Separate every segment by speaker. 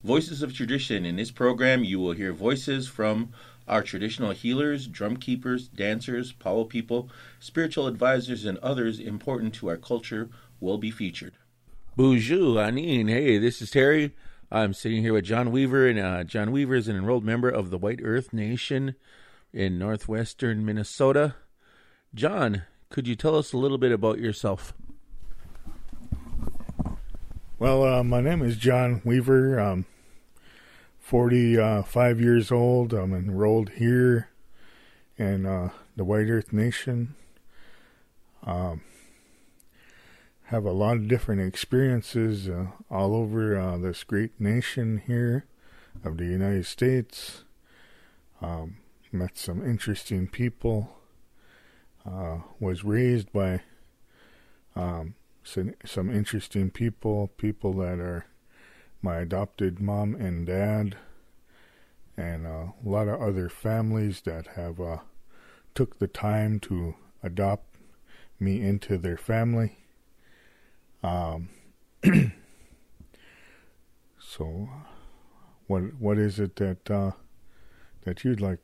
Speaker 1: Voices of Tradition. In this program, you will hear voices from our traditional healers, drum keepers, dancers, powwow people, spiritual advisors, and others important to our culture will be featured. Bonjour, Anin. Hey, this is Terry. I'm sitting here with John Weaver, and John Weaver is an enrolled member of the White Earth Nation in northwestern Minnesota. John, could you tell us a little bit about yourself?
Speaker 2: Well, my name is John Weaver. I'm 45 years old. I'm enrolled here in the White Earth Nation. Have a lot of different experiences all over this great nation here of the United States. Met some interesting people. Was raised by some interesting people that are my adopted mom and dad, and a lot of other families that have took the time to adopt me into their family. So, what is it that you'd like?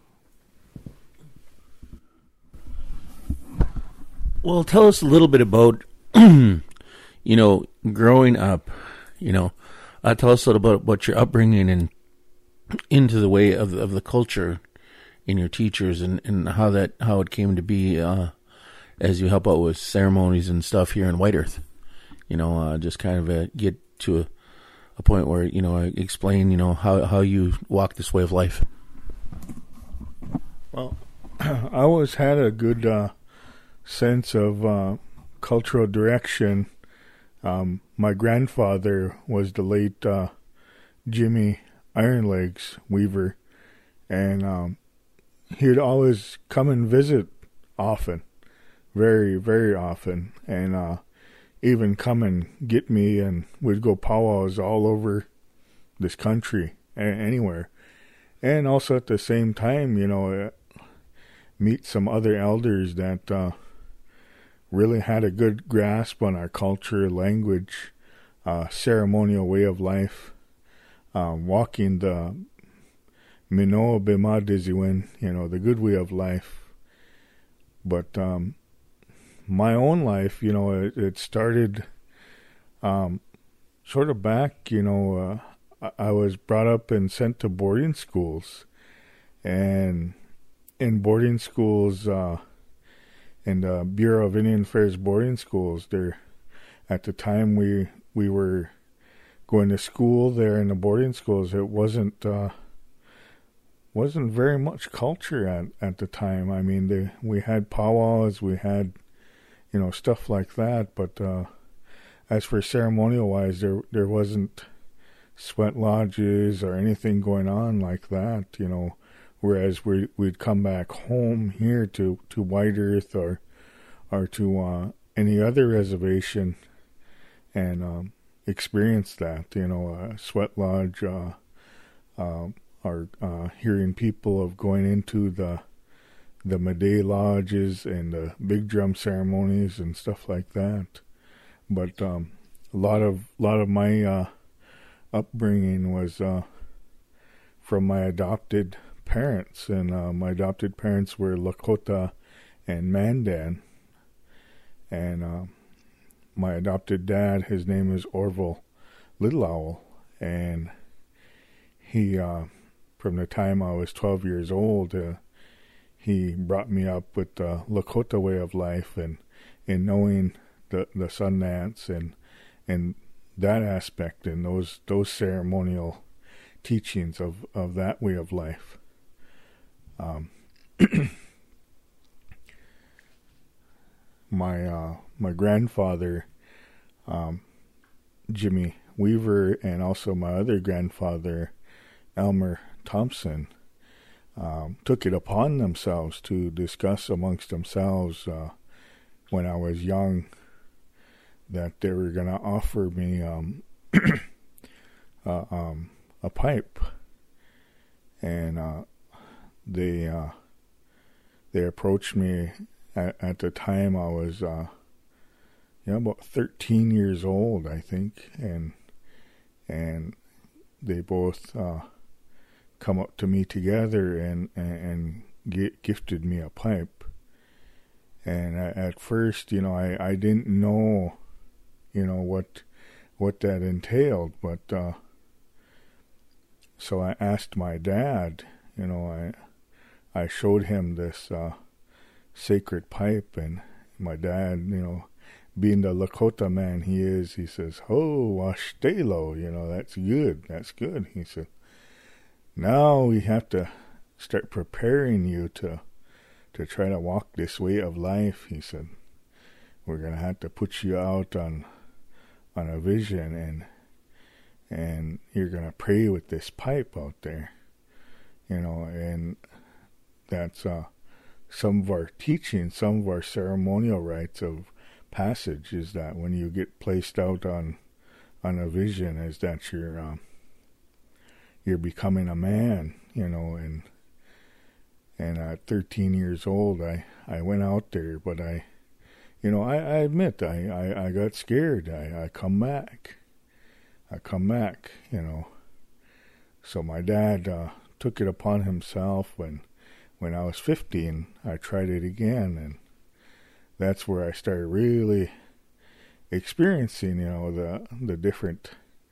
Speaker 1: Well, tell us a little bit about, growing up, tell us a little bit about your upbringing and into the way of the culture in your teachers and how it came to be as you help out with ceremonies and stuff here in White Earth. Just kind of get to a point where, explain, how you walk this way of life.
Speaker 2: Well, I always had a good sense of cultural direction. My grandfather was the late Jimmy Ironlegs Weaver, and he'd always come and visit often, very, very often, and even come and get me, and we'd go powwows all over this country, anywhere. And also at the same time, meet some other elders that really had a good grasp on our culture, language, ceremonial way of life, walking the Minoa Bema Diziwin, the good way of life. But my own life, it started sort of back, I was brought up and sent to boarding schools. And in boarding schools, in the Bureau of Indian Affairs boarding schools, there, at the time we were going to school there in the boarding schools, it wasn't very much culture at the time. I mean, we had powwows, we had stuff like that, but as for ceremonial wise, there wasn't sweat lodges or anything going on like that. Whereas we'd come back home here to White Earth or to any other reservation and experience that, sweat lodge, or hearing people of going into the Meday lodges and the big drum ceremonies and stuff like that. But a lot of my upbringing was from my adopted parents, and my adopted parents were Lakota and Mandan, and my adopted dad, his name is Orville Little Owl, and he, from the time I was 12 years old, he brought me up with the Lakota way of life, and in knowing the Sundance and that aspect and those ceremonial teachings of that way of life. My grandfather, Jimmy Weaver, and also my other grandfather, Elmer Thompson, took it upon themselves to discuss amongst themselves when I was young that they were going to offer me a pipe, and they approached me at the time. I was about 13 years old, I think, and they both come up to me together and gifted me a pipe. And at first, I didn't know, what that entailed, but so I asked my dad. I showed him this sacred pipe, and my dad, being the Lakota man he is, he says, "Oh, washtelo, that's good." He said, "Now we have to start preparing you to try to walk this way of life." He said, "We're going to have to put you out on a vision, and you're going to pray with this pipe out there." And that's some of our teaching, some of our ceremonial rites of passage is that when you get placed out on a vision, is that you're becoming a man, and at 13 years old, I went out there, but I admit, I got scared. I come back. So my dad took it upon himself when I was 15, I tried it again, and that's where I started really experiencing, the different,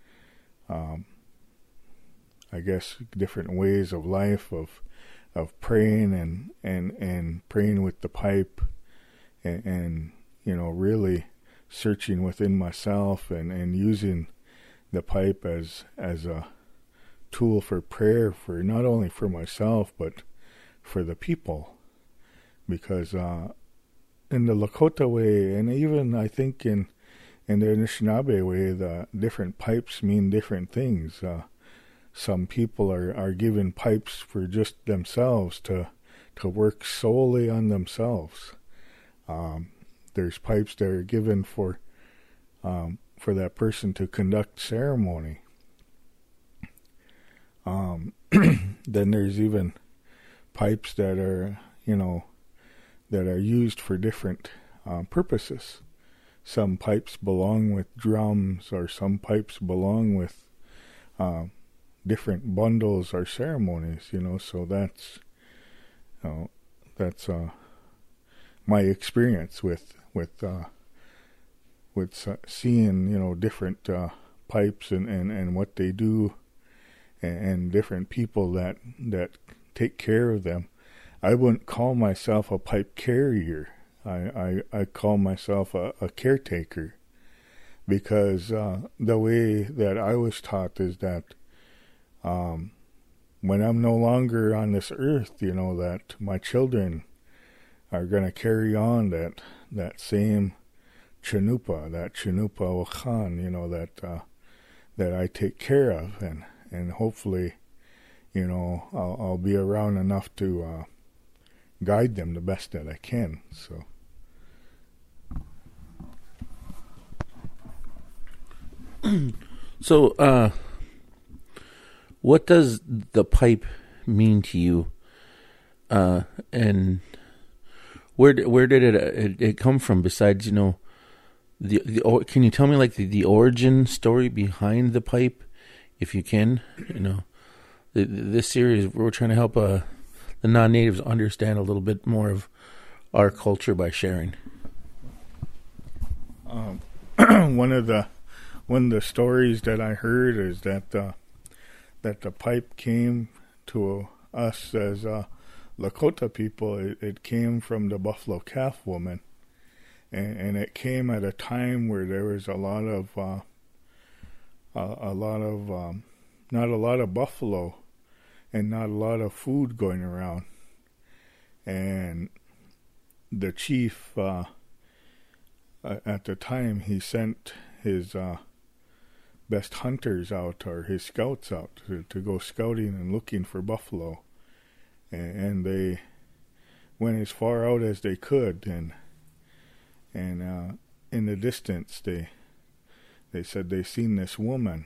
Speaker 2: different ways of life of praying and praying with the pipe, and really searching within myself and using the pipe as a tool for prayer, for not only for myself but for the people, because in the Lakota way, and even I think in the Anishinaabe way, the different pipes mean different things. Some people are given pipes for just themselves to work solely on themselves. There's pipes that are given for that person to conduct ceremony. Then there's even pipes that are, that are used for different purposes. Some pipes belong with drums, or some pipes belong with different bundles or ceremonies, so that's my experience with seeing, different pipes and what they do, and different people that take care of them. I wouldn't call myself a pipe carrier. I call myself a caretaker, because the way that I was taught is that when I'm no longer on this earth, that my children are going to carry on that same Chanupa, Wakan, that I take care of, and hopefully, I'll be around enough to guide them the best that I can.
Speaker 1: So, what does the pipe mean to you? And where did it come from? Besides, can you tell me the origin story behind the pipe, if you can? This series, we're trying to help the non-natives understand a little bit more of our culture by sharing.
Speaker 2: One of the stories that I heard is that the pipe came to us as Lakota people. It came from the Buffalo Calf woman, and it came at a time where there was not a lot of buffalo and not a lot of food going around. And the chief at the time, he sent his best hunters out, or his scouts out, to go scouting and looking for buffalo, and they went as far out as they could, and in the distance they said they seen this woman,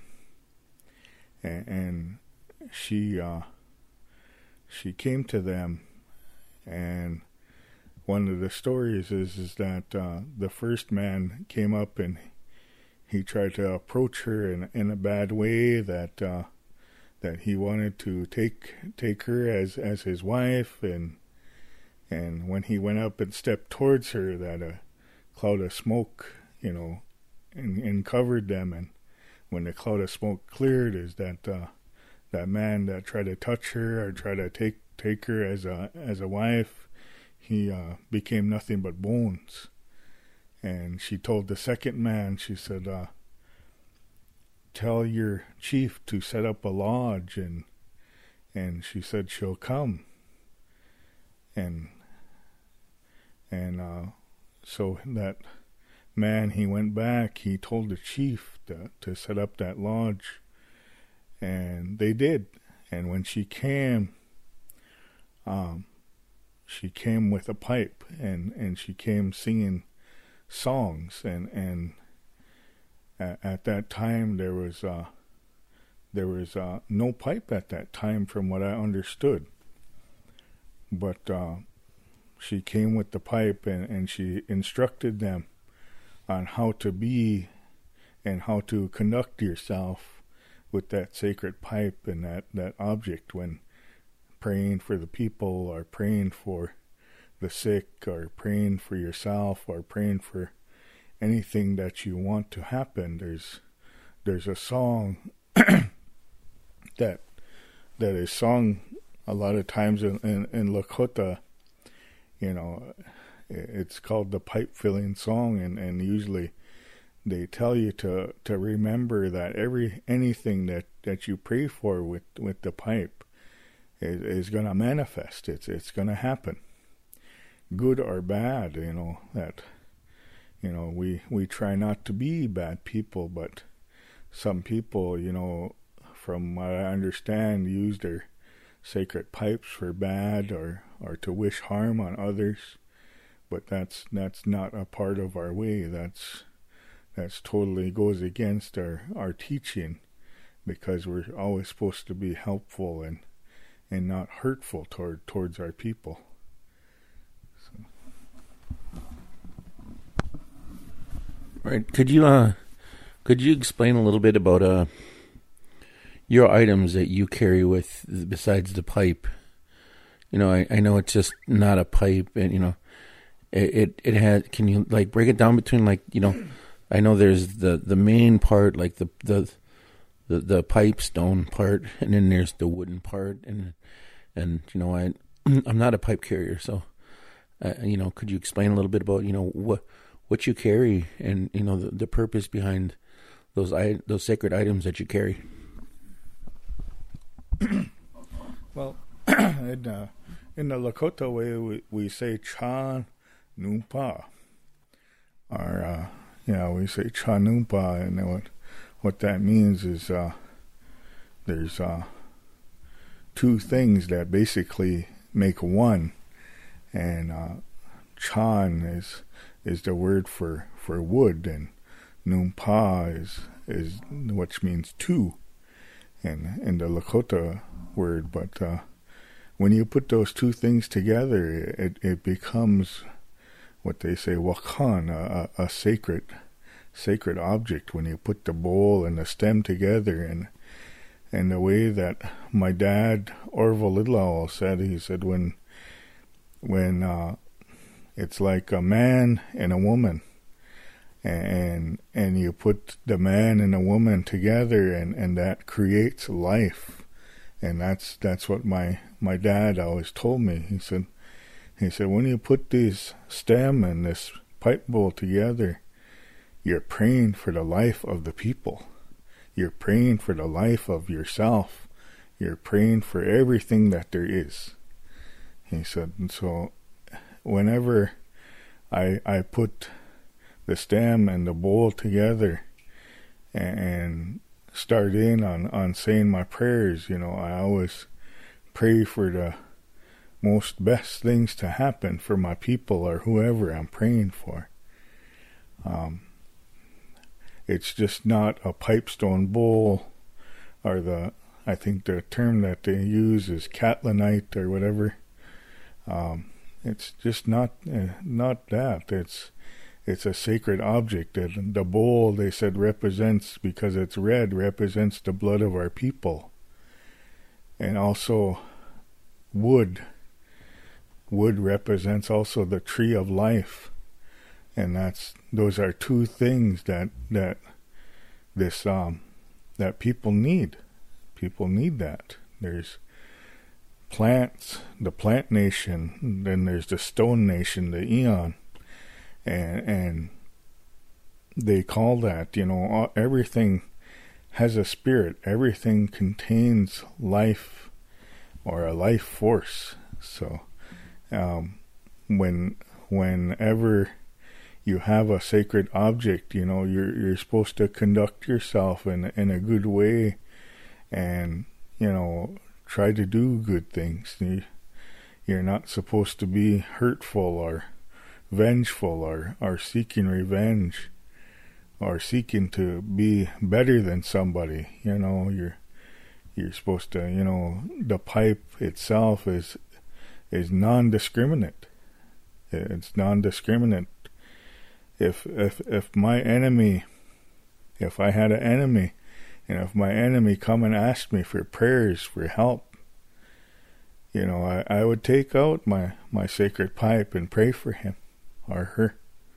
Speaker 2: and she came to them, and one of the stories is that the first man came up and he tried to approach her in a bad way, that he wanted to take her as his wife, and when he went up and stepped towards her, that a cloud of smoke, and covered them. And when the cloud of smoke cleared, is that that man that tried to touch her or try to take her as a wife, he became nothing but bones. And she told the second man, she said, tell your chief to set up a lodge, and she said she'll come. And so that man, he went back, he told the chief to set up that lodge, and they did. And when she came with a pipe, and she came singing songs, and at that time there was no pipe at that time, from what I understood. But she came with the pipe, and she instructed them on how to be and how to conduct yourself with that sacred pipe and that object when praying for the people, or praying for the sick, or praying for yourself, or praying for anything that you want to happen. There's a song that is sung a lot of times in Lakota. It's called the pipe filling song, and usually they tell you to remember that anything that you pray for with the pipe is going to manifest. It's going to happen, good or bad. That we try not to be bad people, but some people, from what I understand, use their sacred pipes for bad or to wish harm on others. But that's not a part of our way. That's totally goes against our teaching, because we're always supposed to be helpful and not hurtful towards our people. So.
Speaker 1: Right. Could you explain a little bit about your items that you carry with besides the pipe? I know it's just not a pipe, and it has. Can you break it down between I know there's the main part, like the pipe stone part, and then there's the wooden part, and I'm not a pipe carrier, so could you explain a little bit about what you carry, and the purpose behind those sacred items that you carry?
Speaker 2: Well, in the Lakota way, we say cha numpa, or we say cha numpa, and what that means is there's two things that basically make one, and chan is the word for wood, and numpa is which means two, and in the Lakota word. But when you put those two things together, it becomes what they say wakan, a sacred object. When you put the bowl and the stem together, and the way that my dad Orville Lidlawell said, he said when it's like a man and a woman, and you put the man and the woman together, and that creates life. And that's what my dad always told me. He said when you put this stem and this pipe bowl together, you're praying for the life of the people. You're praying for the life of yourself. You're praying for everything that there is. He said, and so whenever I put the stem and the bowl together and start in on saying my prayers, I always pray for the most best things to happen for my people or whoever I'm praying for. It's just not a pipestone bowl, or I think the term that they use is catlinite or whatever. It's just not that. It's a sacred object. And the bowl, they said, represents, because it's red, represents the blood of our people. and also wood. Wood represents also the tree of life, and those are two things that people need. People need that. There's plants, the plant nation, then there's the stone nation, the eon, and they call that, everything has a spirit. Everything contains life or a life force. So whenever you have a sacred object, you're supposed to conduct yourself in a good way, and try to do good things. You're not supposed to be hurtful or vengeful or seeking revenge or seeking to be better than somebody. You're supposed to, the pipe itself is non-discriminate. It's non-discriminate. If my enemy, if I had an enemy, and if my enemy come and asked me for prayers, for help, I would take out my sacred pipe and pray for him or her,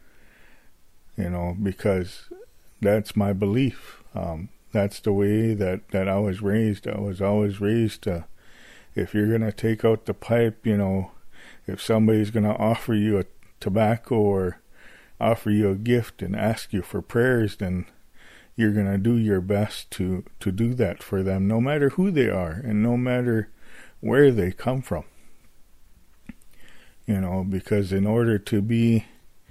Speaker 2: because that's my belief. That's the way that I was raised. I was always raised to, if you're going to take out the pipe, if somebody's going to offer you a tobacco or offer you a gift and ask you for prayers, then you're going to do your best to do that for them, no matter who they are and no matter where they come from. Because in order to be,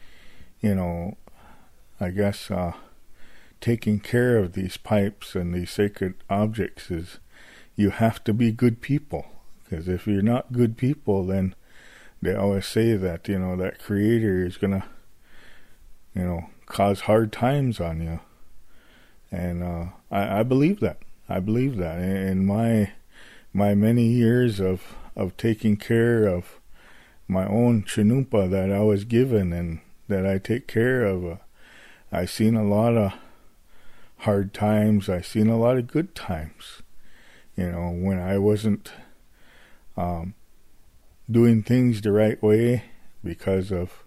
Speaker 2: I guess, taking care of these pipes and these sacred objects, is you have to be good people. Because if you're not good people, then they always say that, that Creator is going to, cause hard times on you. And I believe that. I believe that. In my many years of taking care of my own chinumpa that I was given and that I take care of, I've seen a lot of hard times. I've seen a lot of good times. When I wasn't doing things the right way because of,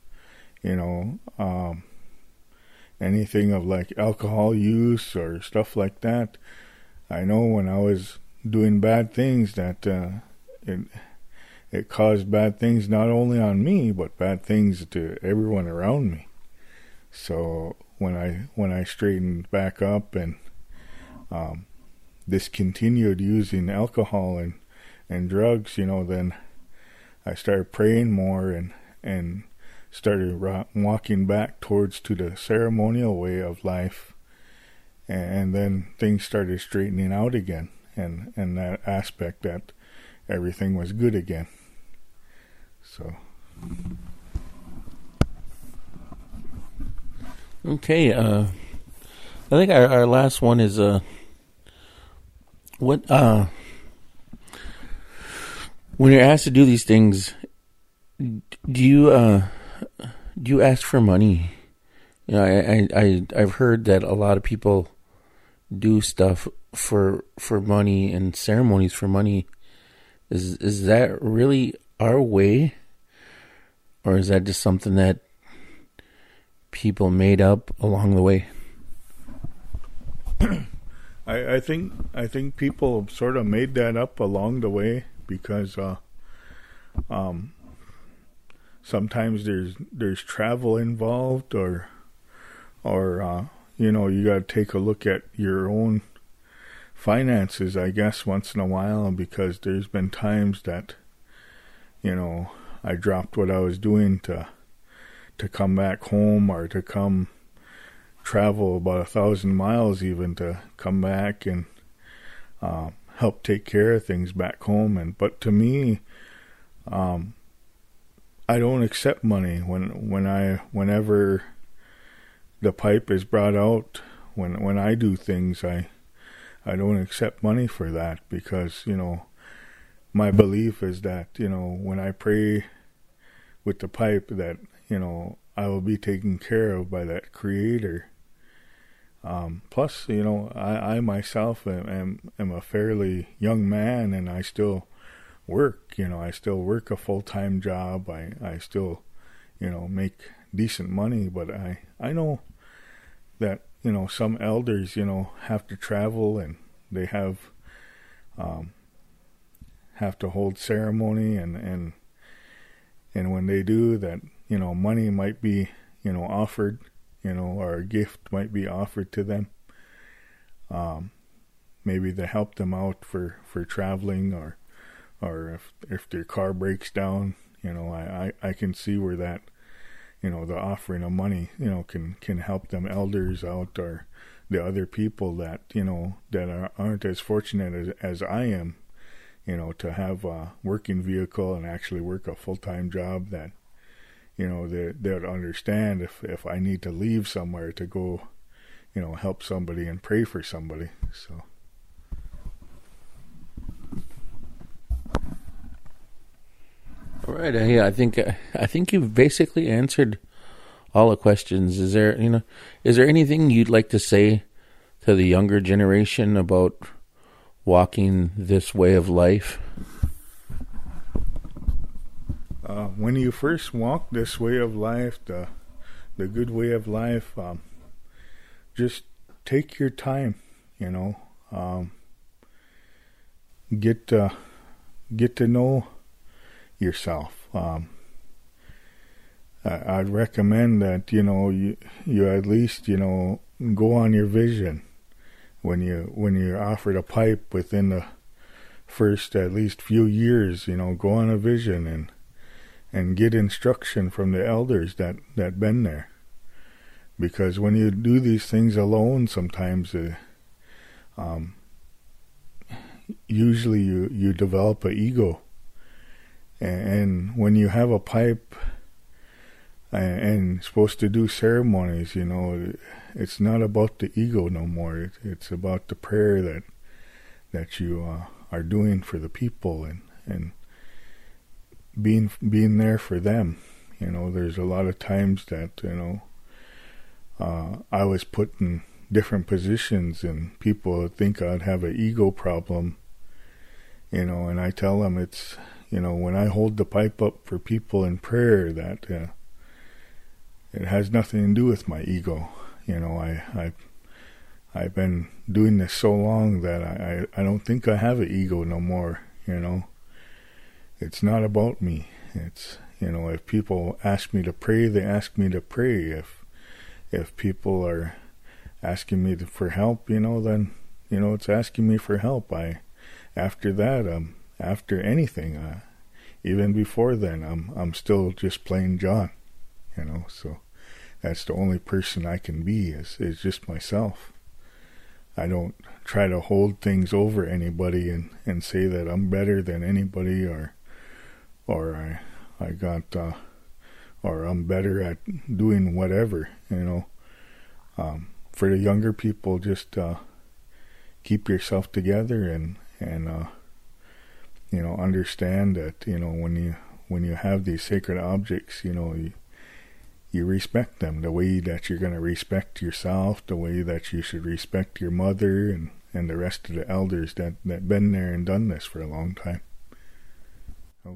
Speaker 2: anything of like alcohol use or stuff like that. I know when I was doing bad things that it caused bad things not only on me, but bad things to everyone around me. So when I straightened back up and discontinued using alcohol and drugs, then I started praying more and started walking back towards to the ceremonial way of life, and then things started straightening out again, and that aspect that everything was good again. So
Speaker 1: okay, I think our last one is what when you're asked to do these things, do you ask for money? I've heard that a lot of people do stuff for money and ceremonies for money. Is that really our way, or is that just something that people made up along the way?
Speaker 2: I think people sort of made that up along the way because sometimes there's travel involved, or you got to take a look at your own finances, I guess, once in a while, because there's been times that I dropped what I was doing to come back home, or to come travel about 1,000 miles even to come back and help take care of things back home. But to me, I don't accept money whenever the pipe is brought out. When I do things, I don't accept money for that, because my belief is that when I pray with the pipe, that I will be taken care of by that Creator. Plus, I myself am a fairly young man, and I still work. I still work a full-time job. I still, make decent money, but I know that, some elders, have to travel, and they have to hold ceremony, and when they do that, money might be, offered, or a gift might be offered to them. Maybe to help them out for traveling, or if their car breaks down, I can see where that, the offering of money, can help them elders out, or the other people that, that aren't as fortunate as I am, to have a working vehicle and actually work a full-time job, that, they'd understand if I need to leave somewhere to go, help somebody and pray for somebody. So.
Speaker 1: All right. Yeah, I think you've basically answered all the questions. Is there anything you'd like to say to the younger generation about walking this way of life? When you first walk this way of life, the good way of life, just take your time. Get to know yourself. I'd recommend that you at least go on your vision when you're offered a pipe within the first at least few years. Go on a vision and get instruction from the elders that been there, because when you do these things alone, sometimes usually you develop an ego. And when you have a pipe and supposed to do ceremonies, it's not about the ego no more. It's about the prayer that you are doing for the people, and being there for them. There's a lot of times that I was put in different positions, and people think I'd have an ego problem. And I tell them it's, when I hold the pipe up for people in prayer, that it has nothing to do with my ego. I've been doing this so long that I don't think I have an ego no more. It's not about me. It's, if people ask me to pray, they ask me to pray. If people are asking me for help, then it's asking me for help. After that, after anything, even before then, I'm still just plain John, so that's the only person I can be is just myself. I don't try to hold things over anybody and say that I'm better than anybody, or I got, or I'm better at doing whatever, for the younger people, just keep yourself together and understand that, when you have these sacred objects, you respect them the way that you're going to respect yourself, the way that you should respect your mother and the rest of the elders that been there and done this for a long time. Oh.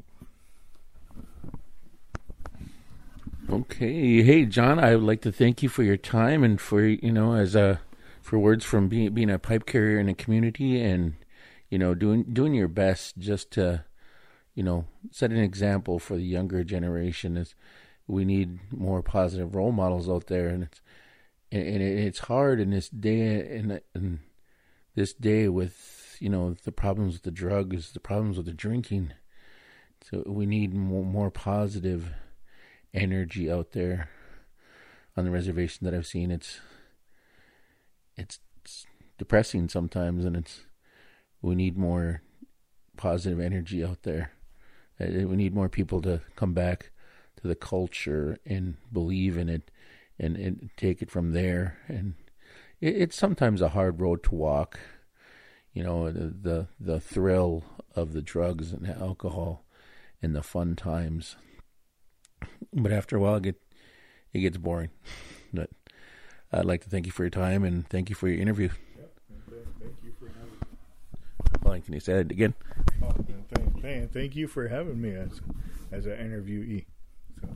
Speaker 3: Okay. Hey, John, I would like to thank you for your time and for, for words from being a pipe carrier in a community, and doing your best just to, set an example for the younger generation. Is we need more positive role models out there, and it's hard in this day, in this day with the problems with the drugs, the problems with the drinking. So we need more positive energy out there on the reservation that I've seen. It's depressing sometimes, and we need more positive energy out there. We need more people to come back to the culture and believe in it and take it from there. And it's sometimes a hard road to walk, the thrill of the drugs and the alcohol and the fun times. But after a while, it gets boring. But I'd like to thank you for your time and thank you for your interview.
Speaker 2: Thank you for having me.
Speaker 3: Well, can you say that again?
Speaker 2: Thank you for having me as an interviewee. So.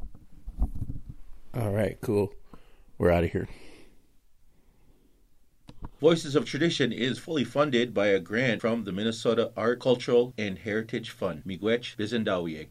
Speaker 3: All right, cool. We're out of here.
Speaker 1: Voices of Tradition is fully funded by a grant from the Minnesota Art, Cultural, and Heritage Fund. Miigwech Bizendawieg.